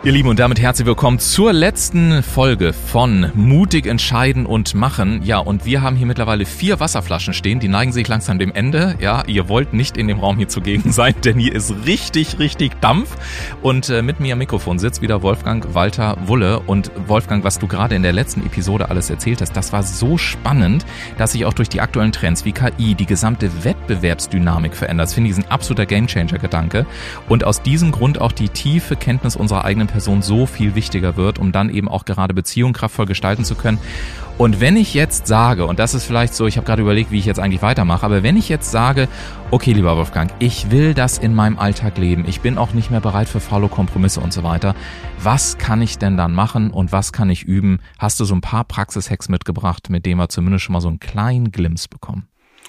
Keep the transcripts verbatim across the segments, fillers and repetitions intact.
Ihr Lieben, und damit herzlich willkommen zur letzten Folge von Mutig entscheiden und machen. Ja, und wir haben hier mittlerweile vier Wasserflaschen stehen, die neigen sich langsam dem Ende. Ja, ihr wollt nicht in dem Raum hier zugegen sein, denn hier ist richtig, richtig Dampf. Und äh, mit mir am Mikrofon sitzt wieder Wolfgang Walter Wulle. Und Wolfgang, was du gerade in der letzten Episode alles erzählt hast, das war so spannend, dass sich auch durch die aktuellen Trends wie K I die gesamte Wettbewerbsdynamik verändert. Das finde ich ein absoluter Gamechanger-Gedanke. Und aus diesem Grund auch die tiefe Kenntnis unserer eigenen Person so viel wichtiger wird, um dann eben auch gerade Beziehungen kraftvoll gestalten zu können. Und wenn ich jetzt sage, und das ist vielleicht so, ich habe gerade überlegt, wie ich jetzt eigentlich weitermache, aber wenn ich jetzt sage, okay, lieber Wolfgang, ich will das in meinem Alltag leben, ich bin auch nicht mehr bereit für faule Kompromisse und so weiter, was kann ich denn dann machen und was kann ich üben? Hast du so ein paar Praxishacks mitgebracht, mit denen wir zumindest schon mal so einen kleinen Glimpse bekommen?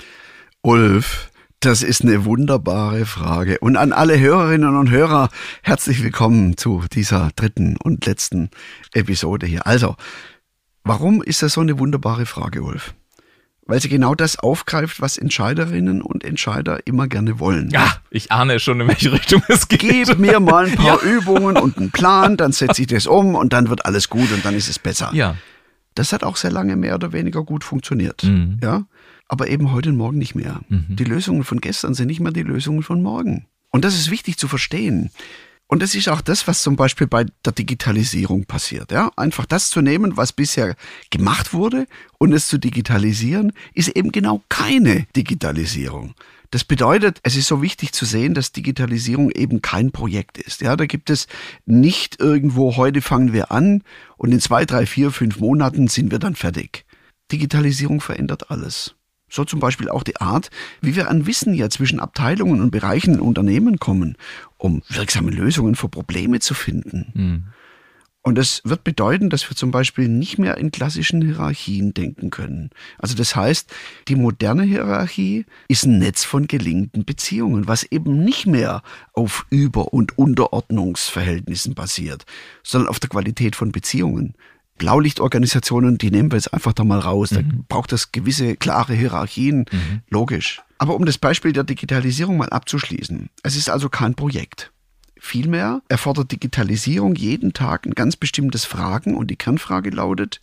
Ulf, das ist eine wunderbare Frage. Und an alle Hörerinnen und Hörer, herzlich willkommen zu dieser dritten und letzten Episode hier. Also, warum ist das so eine wunderbare Frage, Ulf? Weil sie genau das aufgreift, was Entscheiderinnen und Entscheider immer gerne wollen. Ja, ich ahne schon, in welche Richtung es geht. Gib mir mal ein paar ja. Übungen und einen Plan, dann setze ich das um und dann wird alles gut und dann ist es besser. Ja. Das hat auch sehr lange mehr oder weniger gut funktioniert. Mhm. Ja. Aber eben heute und morgen nicht mehr. Mhm. Die Lösungen von gestern sind nicht mehr die Lösungen von morgen. Und das ist wichtig zu verstehen. Und das ist auch das, was zum Beispiel bei der Digitalisierung passiert. Ja? Einfach das zu nehmen, was bisher gemacht wurde und es zu digitalisieren, ist eben genau keine Digitalisierung. Das bedeutet, es ist so wichtig zu sehen, dass Digitalisierung eben kein Projekt ist. Ja, da gibt es nicht irgendwo, heute fangen wir an und in zwei, drei, vier, fünf Monaten sind wir dann fertig. Digitalisierung verändert alles. So zum Beispiel auch die Art, wie wir an Wissen ja zwischen Abteilungen und Bereichen in Unternehmen kommen, um wirksame Lösungen für Probleme zu finden. Mhm. Und das wird bedeuten, dass wir zum Beispiel nicht mehr in klassischen Hierarchien denken können. Also das heißt, die moderne Hierarchie ist ein Netz von gelingenden Beziehungen, was eben nicht mehr auf Über- und Unterordnungsverhältnissen basiert, sondern auf der Qualität von Beziehungen. Blaulichtorganisationen, die nehmen wir jetzt einfach da mal raus. Da mhm. braucht es gewisse klare Hierarchien, mhm. logisch. Aber um das Beispiel der Digitalisierung mal abzuschließen, es ist also kein Projekt. Vielmehr erfordert Digitalisierung jeden Tag ein ganz bestimmtes Fragen und die Kernfrage lautet,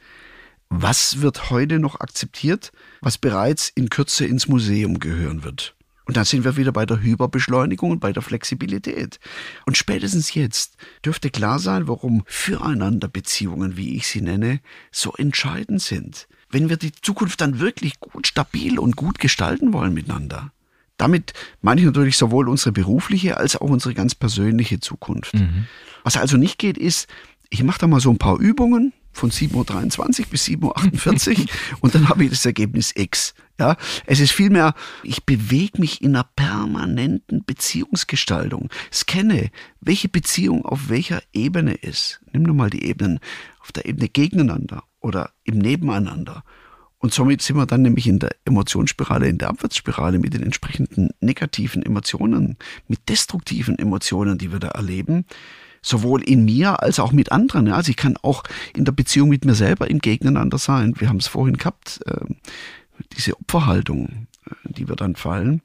was wird heute noch akzeptiert, was bereits in Kürze ins Museum gehören wird? Und dann sind wir wieder bei der Hyperbeschleunigung und bei der Flexibilität. Und spätestens jetzt dürfte klar sein, warum Füreinander-Beziehungen, wie ich sie nenne, so entscheidend sind. Wenn wir die Zukunft dann wirklich gut, stabil und gut gestalten wollen miteinander. Damit meine ich natürlich sowohl unsere berufliche als auch unsere ganz persönliche Zukunft. Mhm. Was also nicht geht, ist, ich mache da mal so ein paar Übungen von sieben Uhr dreiundzwanzig bis sieben Uhr achtundvierzig und dann habe ich das Ergebnis X. Ja, es ist vielmehr, ich bewege mich in einer permanenten Beziehungsgestaltung. Scanne, welche Beziehung auf welcher Ebene ist. Nimm nur mal die Ebenen auf der Ebene gegeneinander oder im Nebeneinander. Und somit sind wir dann nämlich in der Emotionsspirale, in der Abwärtsspirale mit den entsprechenden negativen Emotionen, mit destruktiven Emotionen, die wir da erleben. Sowohl in mir als auch mit anderen. Also ich kann auch in der Beziehung mit mir selber im Gegeneinander sein. Wir haben es vorhin gehabt, äh, diese Opferhaltung, äh, die wir dann fallen.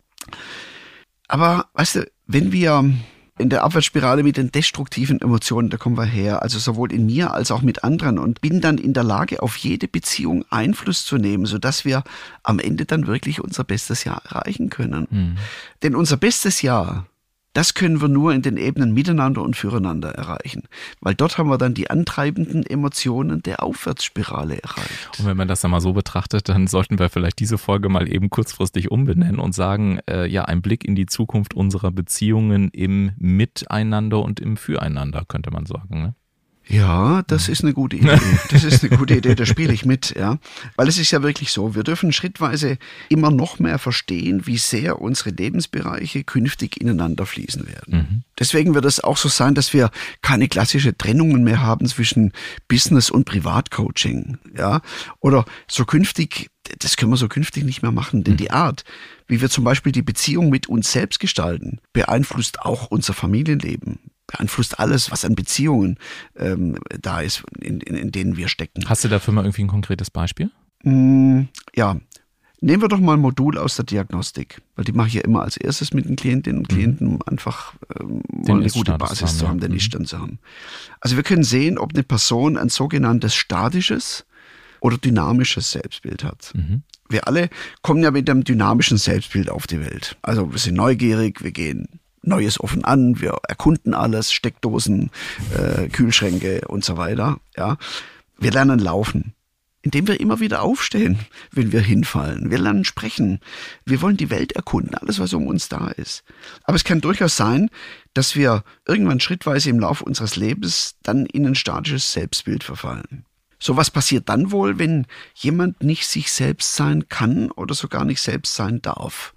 Aber weißt du, wenn wir in der Abwärtsspirale mit den destruktiven Emotionen, da kommen wir her, also sowohl in mir als auch mit anderen und bin dann in der Lage, auf jede Beziehung Einfluss zu nehmen, sodass wir am Ende dann wirklich unser bestes Jahr erreichen können. Mhm. Denn unser bestes Jahr, das können wir nur in den Ebenen miteinander und füreinander erreichen. Weil dort haben wir dann die antreibenden Emotionen der Aufwärtsspirale erreicht. Und wenn man das dann mal so betrachtet, dann sollten wir vielleicht diese Folge mal eben kurzfristig umbenennen und sagen, äh, ja, ein Blick in die Zukunft unserer Beziehungen im Miteinander und im Füreinander, könnte man sagen, ne? Ja, das ist eine gute Idee. Das ist eine gute Idee, da spiele ich mit, ja. Weil es ist ja wirklich so, wir dürfen schrittweise immer noch mehr verstehen, wie sehr unsere Lebensbereiche künftig ineinander fließen werden. Mhm. Deswegen wird es auch so sein, dass wir keine klassische Trennungen mehr haben zwischen Business- und Privatcoaching, ja. Oder so künftig, das können wir so künftig nicht mehr machen, denn mhm. die Art, wie wir zum Beispiel die Beziehung mit uns selbst gestalten, beeinflusst auch unser Familienleben. Beeinflusst alles, was an Beziehungen ähm, da ist, in, in, in denen wir stecken. Hast du dafür mal irgendwie ein konkretes Beispiel? Mm, ja, Nehmen wir doch mal ein Modul aus der Diagnostik, weil die mache ich ja immer als erstes mit den Klientinnen und Klienten, um einfach ähm, mal eine gute Basis zu haben, den Ist-Stand zu haben. Also wir können sehen, ob eine Person ein sogenanntes statisches oder dynamisches Selbstbild hat. Mhm. Wir alle kommen ja mit einem dynamischen Selbstbild auf die Welt. Also wir sind neugierig, wir gehen Neues offen an, wir erkunden alles, Steckdosen, äh, Kühlschränke und so weiter. Ja. Wir lernen laufen, indem wir immer wieder aufstehen, wenn wir hinfallen. Wir lernen sprechen. Wir wollen die Welt erkunden, alles, was um uns da ist. Aber es kann durchaus sein, dass wir irgendwann schrittweise im Laufe unseres Lebens dann in ein statisches Selbstbild verfallen. So, was passiert dann wohl, wenn jemand nicht sich selbst sein kann oder sogar nicht selbst sein darf?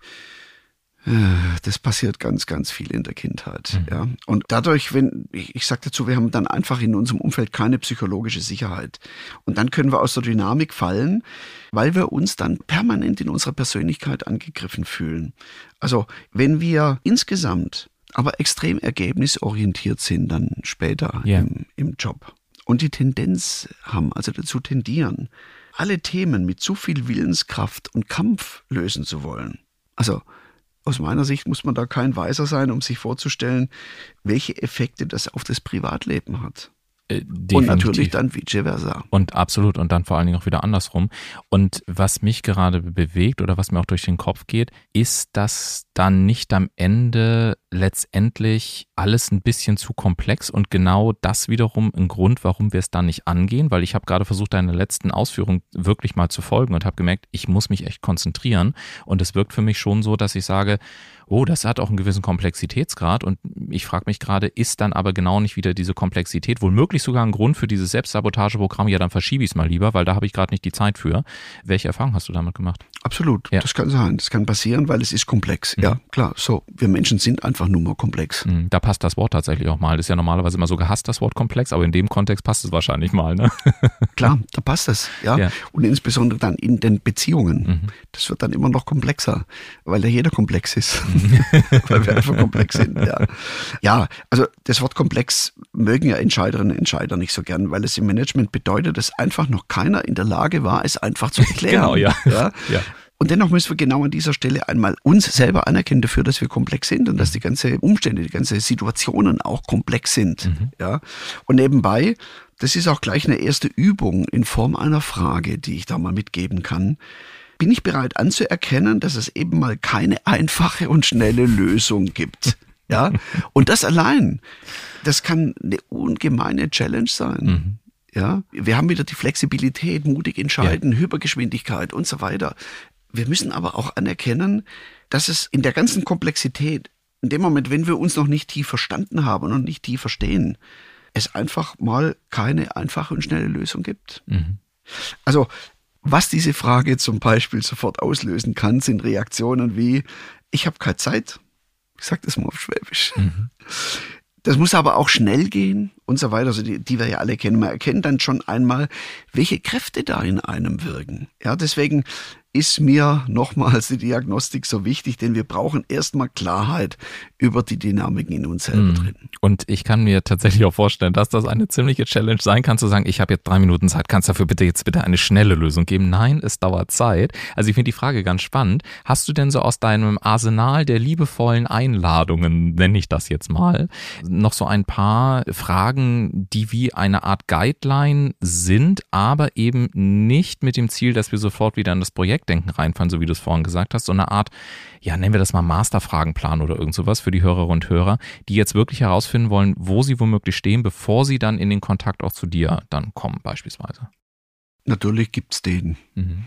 Das passiert ganz, ganz viel in der Kindheit. Mhm. Ja. Und dadurch, wenn, ich, ich sage dazu, wir haben dann einfach in unserem Umfeld keine psychologische Sicherheit. Und dann können wir aus der Dynamik fallen, weil wir uns dann permanent in unserer Persönlichkeit angegriffen fühlen. Also wenn wir insgesamt aber extrem ergebnisorientiert sind, dann später yeah. im, im Job und die Tendenz haben, also dazu tendieren, alle Themen mit zu viel Willenskraft und Kampf lösen zu wollen. Also aus meiner Sicht muss man da kein Weiser sein, um sich vorzustellen, welche Effekte das auf das Privatleben hat. Äh, und natürlich dann vice versa. Und absolut. Und dann vor allen Dingen auch wieder andersrum. Und was mich gerade bewegt oder was mir auch durch den Kopf geht, ist, dass dann nicht am Ende letztendlich alles ein bisschen zu komplex und genau das wiederum ein Grund, warum wir es dann nicht angehen, weil ich habe gerade versucht, deine letzten Ausführungen wirklich mal zu folgen und habe gemerkt, ich muss mich echt konzentrieren und es wirkt für mich schon so, dass ich sage, oh, das hat auch einen gewissen Komplexitätsgrad und ich frage mich gerade, ist dann aber genau nicht wieder diese Komplexität womöglich sogar ein Grund für dieses Selbstsabotageprogramm, ja, dann verschiebe ich es mal lieber, weil da habe ich gerade nicht die Zeit für. Welche Erfahrungen hast du damit gemacht? Absolut, ja. Das kann sein, das kann passieren, weil es ist komplex. Mhm. Ja, klar, so, wir Menschen sind einfach nur mal komplex. Mhm. Da passt das Wort tatsächlich auch mal. Das ist ja normalerweise immer so gehasst, das Wort komplex, aber in dem Kontext passt es wahrscheinlich mal, ne? Klar, da passt es, ja. ja. Und insbesondere dann in den Beziehungen. Mhm. Das wird dann immer noch komplexer, weil ja jeder komplex ist. Weil wir einfach komplex sind, ja. Ja, also das Wort komplex mögen ja Entscheiderinnen und Entscheider nicht so gern, weil es im Management bedeutet, dass einfach noch keiner in der Lage war, es einfach zu erklären. Genau, ja. ja? ja. Und dennoch müssen wir genau an dieser Stelle einmal uns selber anerkennen dafür, dass wir komplex sind und dass die ganze Umstände, die ganze Situationen auch komplex sind. Mhm. Ja. Und nebenbei, das ist auch gleich eine erste Übung in Form einer Frage, die ich da mal mitgeben kann. Bin ich bereit anzuerkennen, dass es eben mal keine einfache und schnelle Lösung gibt? Ja. Und das allein, das kann eine ungemeine Challenge sein. Mhm. Ja. Wir haben wieder die Flexibilität, mutig entscheiden, ja. Hypergeschwindigkeit und so weiter. Wir müssen aber auch anerkennen, dass es in der ganzen Komplexität, in dem Moment, wenn wir uns noch nicht tief verstanden haben und nicht tief verstehen, es einfach mal keine einfache und schnelle Lösung gibt. Mhm. Also, was diese Frage zum Beispiel sofort auslösen kann, sind Reaktionen wie, ich habe keine Zeit. Ich sage das mal auf Schwäbisch. Mhm. Das muss aber auch schnell gehen und so weiter, also die, die wir ja alle kennen. Man erkennt dann schon einmal, welche Kräfte da in einem wirken. Ja, deswegen ist mir nochmals die Diagnostik so wichtig, denn wir brauchen erstmal Klarheit über die Dynamiken in uns selber mm. drin. Und ich kann mir tatsächlich auch vorstellen, dass das eine ziemliche Challenge sein kann, zu sagen, ich habe jetzt drei Minuten Zeit, kannst du dafür bitte jetzt bitte eine schnelle Lösung geben? Nein, es dauert Zeit. Also ich finde die Frage ganz spannend. Hast du denn so aus deinem Arsenal der liebevollen Einladungen, nenne ich das jetzt mal, noch so ein paar Fragen, die wie eine Art Guideline sind, aber eben nicht mit dem Ziel, dass wir sofort wieder in das Projektdenken reinfallen, so wie du es vorhin gesagt hast, so eine Art, ja, nennen wir das mal Masterfragenplan oder irgend sowas für die Hörerinnen und Hörer, die jetzt wirklich herausfinden wollen, wo sie womöglich stehen, bevor sie dann in den Kontakt auch zu dir dann kommen beispielsweise. Natürlich gibt's den. Mhm.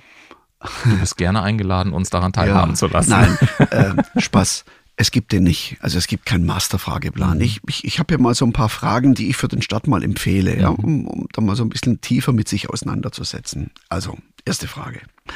Du bist gerne eingeladen, uns daran teilhaben ja, zu lassen. Nein, äh, Spaß. Es gibt den nicht. Also es gibt keinen Masterfrageplan. Ich, ich, ich habe ja mal so ein paar Fragen, die ich für den Start mal empfehle, ja, um, um da mal so ein bisschen tiefer mit sich auseinanderzusetzen. Also, erste Frage.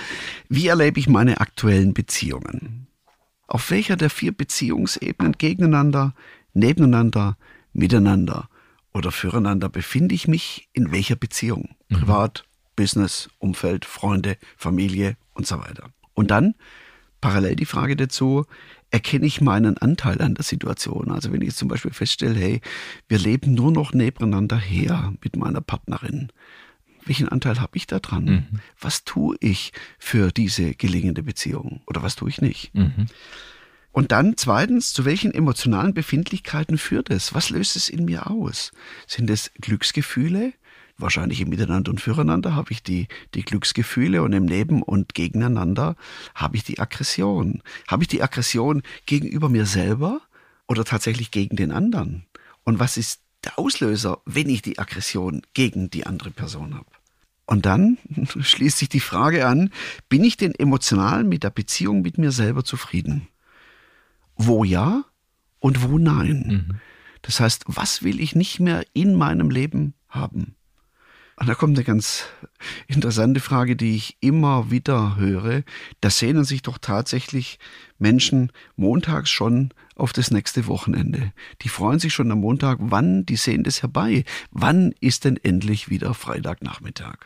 Wie erlebe ich meine aktuellen Beziehungen? Auf welcher der vier Beziehungsebenen gegeneinander, nebeneinander, miteinander oder füreinander befinde ich mich in welcher Beziehung? Mhm. Privat, Business, Umfeld, Freunde, Familie und so weiter. Und dann parallel die Frage dazu, erkenne ich meinen Anteil an der Situation? Also wenn ich jetzt zum Beispiel feststelle, hey, wir leben nur noch nebeneinander her mit meiner Partnerin. welchen Anteil habe ich da dran? Mhm. Was tue ich für diese gelingende Beziehung oder was tue ich nicht? Mhm. Und dann zweitens, zu welchen emotionalen Befindlichkeiten führt es? Was löst es in mir aus? Sind es Glücksgefühle? Wahrscheinlich im Miteinander und Füreinander habe ich die, die Glücksgefühle und im Neben- und Gegeneinander habe ich die Aggression. Habe ich die Aggression gegenüber mir selber oder tatsächlich gegen den anderen? Und was ist der Auslöser, wenn ich die Aggression gegen die andere Person habe? Und dann schließt sich die Frage an, bin ich denn emotional mit der Beziehung mit mir selber zufrieden? Wo ja und wo nein. Mhm. Das heißt, was will ich nicht mehr in meinem Leben haben? Und da kommt eine ganz interessante Frage, die ich immer wieder höre. Da sehnen sich doch tatsächlich Menschen montags schon auf das nächste Wochenende. Die freuen sich schon am Montag, wann, die sehen das herbei. Wann ist denn endlich wieder Freitagnachmittag?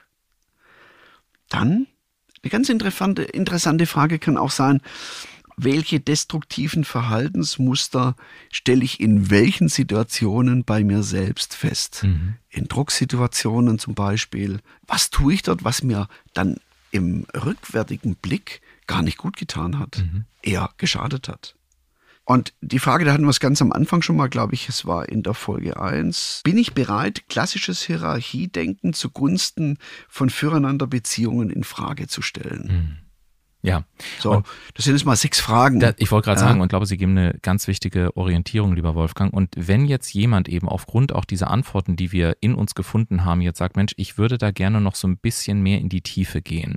Dann, eine ganz interessante, interessante Frage kann auch sein, welche destruktiven Verhaltensmuster stelle ich in welchen Situationen bei mir selbst fest? Mhm. In Drucksituationen zum Beispiel. Was tue ich dort, was mir dann im rückwärtigen Blick gar nicht gut getan hat, mhm. eher geschadet hat? Und die Frage, da hatten wir es ganz am Anfang schon mal, glaube ich, es war in der Folge eins. Bin ich bereit, klassisches Hierarchiedenken zugunsten von Füreinanderbeziehungen in Frage zu stellen? Mhm. Ja. So, und das sind jetzt mal sechs Fragen. Da, ich wollte gerade ja. sagen, und glaube, Sie geben eine ganz wichtige Orientierung, lieber Wolfgang. Und wenn jetzt jemand eben aufgrund auch dieser Antworten, die wir in uns gefunden haben, jetzt sagt, Mensch, ich würde da gerne noch so ein bisschen mehr in die Tiefe gehen.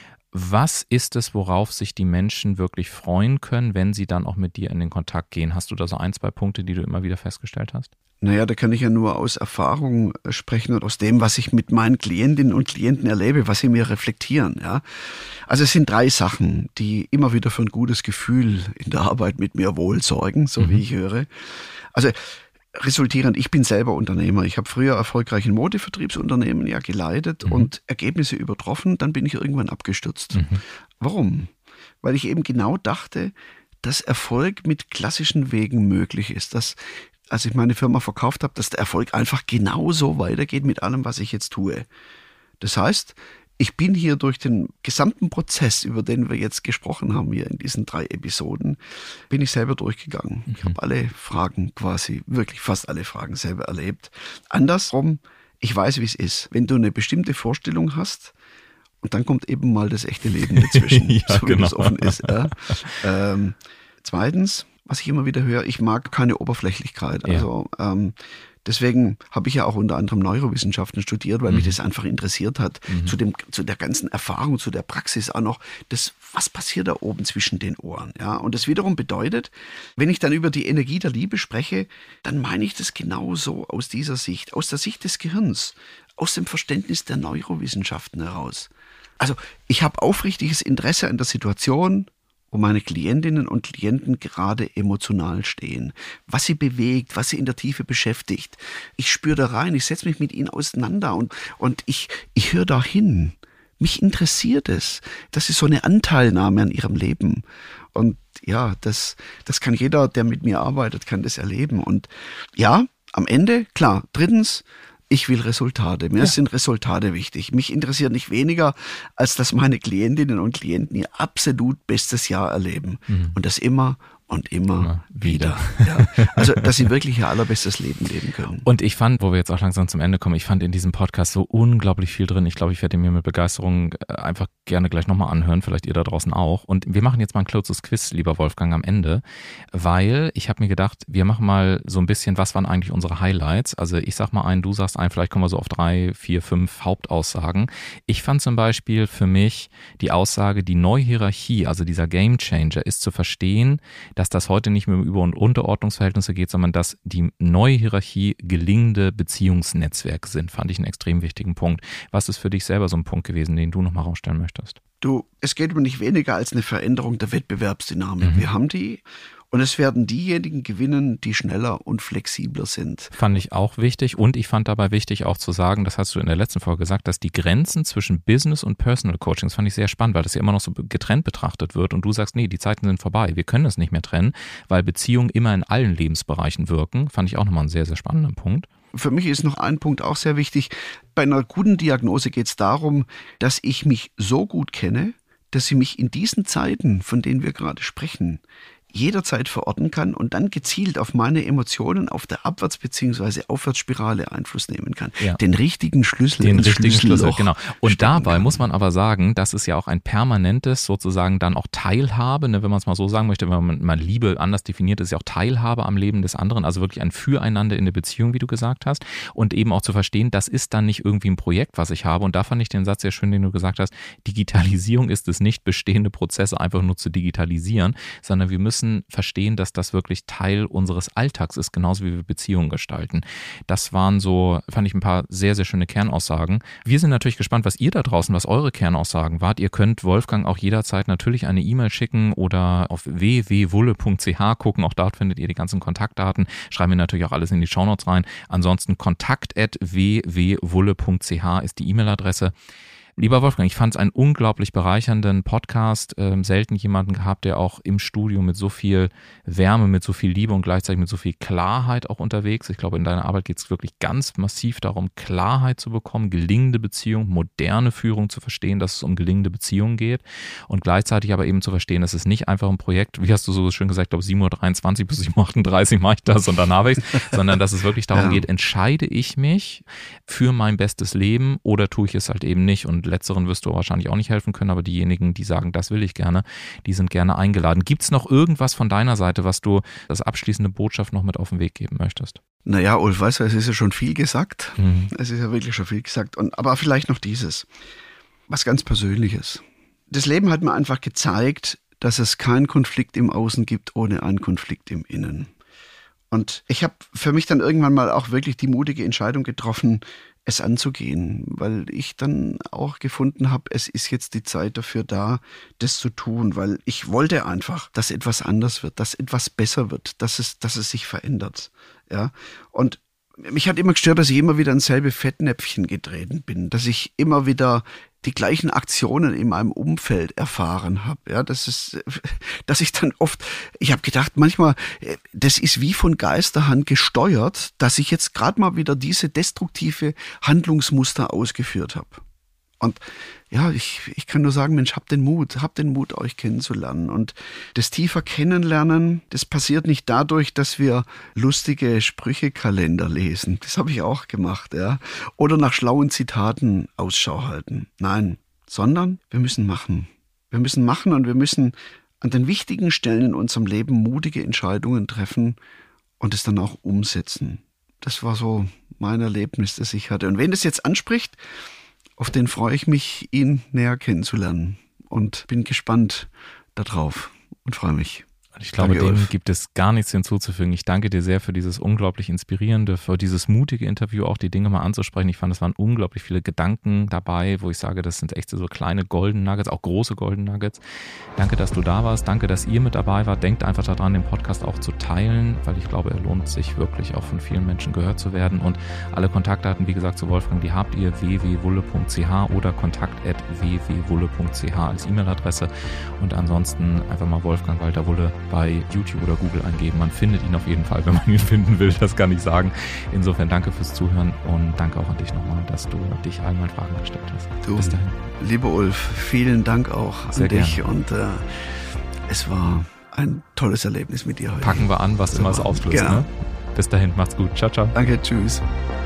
Was ist es, worauf sich die Menschen wirklich freuen können, wenn sie dann auch mit dir in den Kontakt gehen? Hast du da so ein, zwei Punkte, die du immer wieder festgestellt hast? Naja, da kann ich ja nur aus Erfahrung sprechen und aus dem, was ich mit meinen Klientinnen und Klienten erlebe, was sie mir reflektieren. Ja, also es sind drei Sachen, die immer wieder für ein gutes Gefühl in der Arbeit mit mir wohl sorgen, so mhm. wie ich höre. Also resultierend, ich bin selber Unternehmer. Ich habe früher erfolgreich ein Modevertriebsunternehmen ja geleitet mhm. und Ergebnisse übertroffen, dann bin ich irgendwann abgestürzt. Mhm. Warum? Weil ich eben genau dachte, dass Erfolg mit klassischen Wegen möglich ist, dass als ich meine Firma verkauft habe, dass der Erfolg einfach genauso weitergeht mit allem, was ich jetzt tue. Das heißt, ich bin hier durch den gesamten Prozess, über den wir jetzt gesprochen haben, hier in diesen drei Episoden, bin ich selber durchgegangen. Mhm. Ich habe alle Fragen quasi, wirklich fast alle Fragen selber erlebt. Andersrum, ich weiß, wie es ist. Wenn du eine bestimmte Vorstellung hast, und dann kommt eben mal das echte Leben dazwischen, ja, so wie genau. das offen ist. Ja. Ähm, zweitens, was ich immer wieder höre, ich mag keine Oberflächlichkeit. Ja. Also ähm, deswegen habe ich ja auch unter anderem Neurowissenschaften studiert, weil mhm. mich das einfach interessiert hat. Mhm. Zu dem, zu der ganzen Erfahrung, zu der Praxis auch noch, das, was passiert da oben zwischen den Ohren? Ja? Und das wiederum bedeutet, wenn ich dann über die Energie der Liebe spreche, dann meine ich das genauso aus dieser Sicht, aus der Sicht des Gehirns, aus dem Verständnis der Neurowissenschaften heraus. Also ich habe aufrichtiges Interesse an der Situation, wo meine Klientinnen und Klienten gerade emotional stehen, was sie bewegt, was sie in der Tiefe beschäftigt. Ich spüre da rein, ich setze mich mit ihnen auseinander und, und ich, ich höre da hin. Mich interessiert es. Das ist so eine Anteilnahme an ihrem Leben. Und ja, das, das kann jeder, der mit mir arbeitet, kann das erleben. Und ja, am Ende, klar, drittens, ich will Resultate. Mir ja. sind Resultate wichtig. Mich interessiert nicht weniger, als dass meine Klientinnen und Klienten ihr absolut bestes Jahr erleben. Mhm. Und das immer und immer, immer wieder. wieder. Ja. Also, dass sie wirklich ihr allerbestes Leben leben können. Und ich fand, wo wir jetzt auch langsam zum Ende kommen, ich fand in diesem Podcast so unglaublich viel drin. Ich glaube, ich werde ihn mir mit Begeisterung einfach gerne gleich nochmal anhören, vielleicht ihr da draußen auch. Und wir machen jetzt mal ein kurzes Quiz, lieber Wolfgang, am Ende, weil ich habe mir gedacht, wir machen mal so ein bisschen, was waren eigentlich unsere Highlights? Also ich sag mal einen, du sagst einen, vielleicht kommen wir so auf drei, vier, fünf Hauptaussagen. Ich fand zum Beispiel für mich die Aussage, die Neuhierarchie, also dieser Gamechanger, ist zu verstehen, dass das heute nicht mehr um Über- und Unterordnungsverhältnisse geht, sondern dass die neue Hierarchie gelingende Beziehungsnetzwerke sind, fand ich einen extrem wichtigen Punkt. Was ist für dich selber so ein Punkt gewesen, den du nochmal rausstellen möchtest? Du, es geht um nicht weniger als eine Veränderung der Wettbewerbsdynamik. Mhm. Wir haben die und es werden diejenigen gewinnen, die schneller und flexibler sind. Fand ich auch wichtig und ich fand dabei wichtig auch zu sagen, das hast du in der letzten Folge gesagt, dass die Grenzen zwischen Business und Personal Coaching, das fand ich sehr spannend, weil das ja immer noch so getrennt betrachtet wird und du sagst, nee, die Zeiten sind vorbei, wir können es nicht mehr trennen, weil Beziehungen immer in allen Lebensbereichen wirken, fand ich auch nochmal einen sehr, sehr spannenden Punkt. Für mich ist noch ein Punkt auch sehr wichtig. Bei einer guten Diagnose geht es darum, dass ich mich so gut kenne, dass sie mich in diesen Zeiten, von denen wir gerade sprechen, jederzeit verorten kann und dann gezielt auf meine Emotionen auf der Abwärts- bzw. Aufwärtsspirale Einfluss nehmen kann. Ja. Den richtigen Schlüssel. Den richtigen Schlüssel, genau. Und dabei kann. muss man aber sagen, das ist ja auch ein permanentes sozusagen dann auch Teilhabe, ne, wenn man es mal so sagen möchte, wenn man mal Liebe anders definiert, ist ja auch Teilhabe am Leben des anderen, also wirklich ein Füreinander in der Beziehung, wie du gesagt hast, und eben auch zu verstehen, das ist dann nicht irgendwie ein Projekt, was ich habe, und da fand ich den Satz sehr schön, den du gesagt hast, Digitalisierung ist es nicht, bestehende Prozesse einfach nur zu digitalisieren, sondern wir müssen verstehen, dass das wirklich Teil unseres Alltags ist, genauso wie wir Beziehungen gestalten. Das waren so, fand ich, ein paar sehr, sehr schöne Kernaussagen. Wir sind natürlich gespannt, was ihr da draußen, was eure Kernaussagen wart. Ihr könnt Wolfgang auch jederzeit natürlich eine E-Mail schicken oder auf w w punkt wulle punkt c h gucken. Auch dort findet ihr die ganzen Kontaktdaten. Schreiben wir natürlich auch alles in die Shownotes rein. Ansonsten kontakt at w w punkt wulle punkt c h ist die E-Mail-Adresse. Lieber Wolfgang, ich fand es einen unglaublich bereichernden Podcast. Ähm, selten jemanden gehabt, der auch im Studio mit so viel Wärme, mit so viel Liebe und gleichzeitig mit so viel Klarheit auch unterwegs. Ich glaube, in deiner Arbeit geht es wirklich ganz massiv darum, Klarheit zu bekommen, gelingende Beziehung, moderne Führung zu verstehen, dass es um gelingende Beziehungen geht und gleichzeitig aber eben zu verstehen, dass es nicht einfach ein Projekt, wie hast du so schön gesagt, ich glaube sieben Uhr dreiundzwanzig bis sieben Uhr achtunddreißig mache ich das und dann habe ich es, sondern dass es wirklich darum ja. geht, entscheide ich mich für mein bestes Leben oder tue ich es halt eben nicht, und Letzteren wirst du wahrscheinlich auch nicht helfen können, aber diejenigen, die sagen, das will ich gerne, die sind gerne eingeladen. Gibt es noch irgendwas von deiner Seite, was du als abschließende Botschaft noch mit auf den Weg geben möchtest? Naja, Ulf, weißt du, es ist ja schon viel gesagt. Mhm. Es ist ja wirklich schon viel gesagt. Und, aber vielleicht noch dieses, was ganz Persönliches. Das Leben hat mir einfach gezeigt, dass es keinen Konflikt im Außen gibt ohne einen Konflikt im Innen. Und ich habe für mich dann irgendwann mal auch wirklich die mutige Entscheidung getroffen, es anzugehen, weil ich dann auch gefunden habe, es ist jetzt die Zeit dafür da, das zu tun, weil ich wollte einfach, dass etwas anders wird, dass etwas besser wird, dass es, dass es sich verändert. Ja? Und mich hat immer gestört, dass ich immer wieder in selbe Fettnäpfchen getreten bin, dass ich immer wieder die gleichen Aktionen in meinem Umfeld erfahren habe. Ja, das ist, dass ich dann oft, ich habe gedacht, manchmal, das ist wie von Geisterhand gesteuert, dass ich jetzt gerade mal wieder diese destruktive Handlungsmuster ausgeführt habe. Und ja, ich, ich kann nur sagen, Mensch, habt den Mut, habt den Mut, euch kennenzulernen. Und das tiefer Kennenlernen, das passiert nicht dadurch, dass wir lustige Sprüchekalender lesen. Das habe ich auch gemacht, ja. Oder nach schlauen Zitaten Ausschau halten. Nein, sondern wir müssen machen. Wir müssen machen und wir müssen an den wichtigen Stellen in unserem Leben mutige Entscheidungen treffen und es dann auch umsetzen. Das war so mein Erlebnis, das ich hatte. Und wen das jetzt anspricht, auf den freue ich mich, ihn näher kennenzulernen und bin gespannt darauf und freue mich. Ich glaube, Danke, dem Ulf. gibt es gar nichts hinzuzufügen. Ich danke dir sehr für dieses unglaublich inspirierende, für dieses mutige Interview, auch die Dinge mal anzusprechen. Ich fand, es waren unglaublich viele Gedanken dabei, wo ich sage, das sind echt so kleine Golden Nuggets, auch große Golden Nuggets. Danke, dass du da warst. Danke, dass ihr mit dabei wart. Denkt einfach daran, den Podcast auch zu teilen, weil ich glaube, er lohnt sich wirklich auch von vielen Menschen gehört zu werden. Und alle Kontaktdaten, wie gesagt, zu Wolfgang, die habt ihr w w punkt wulle punkt c h oder kontakt at w w punkt wulle punkt c h als E-Mail-Adresse. Und ansonsten einfach mal Wolfgang Walter Wulle bei YouTube oder Google eingeben. Man findet ihn auf jeden Fall, wenn man ihn finden will. Das kann ich sagen. Insofern danke fürs Zuhören und danke auch an dich nochmal, dass du dich all meinen Fragen gestellt hast. Du, bis dahin. Lieber Ulf, vielen Dank auch Sehr an dich. gerne. Und äh, es war ein tolles Erlebnis mit dir heute. Packen wir an, was immer es auslöst. Genau. Ne? Bis dahin, macht's gut. Ciao, ciao. Danke, tschüss.